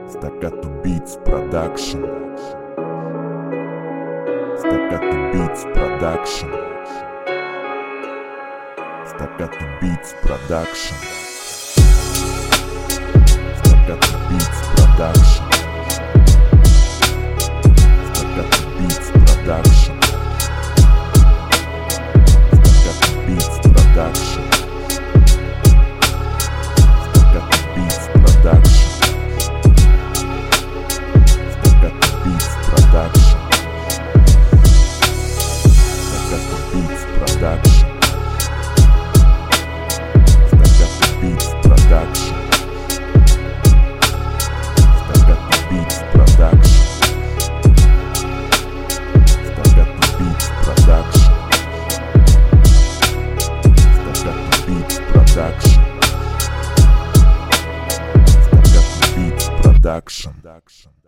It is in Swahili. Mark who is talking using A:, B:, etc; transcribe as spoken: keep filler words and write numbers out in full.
A: Staccato Beats Production. Staccato Beats Production. Staccato Beats Production. Staccato Beats Production. Staccato Beats Production. Staccato Beats Production. Staccato Beats Production. Staccato Beats Production. Staccato Beats Production. Staccato Beats Production. Staccato Beats Production. Staccato Beats Production. Staccato Beats Production. Staccato Beats Production.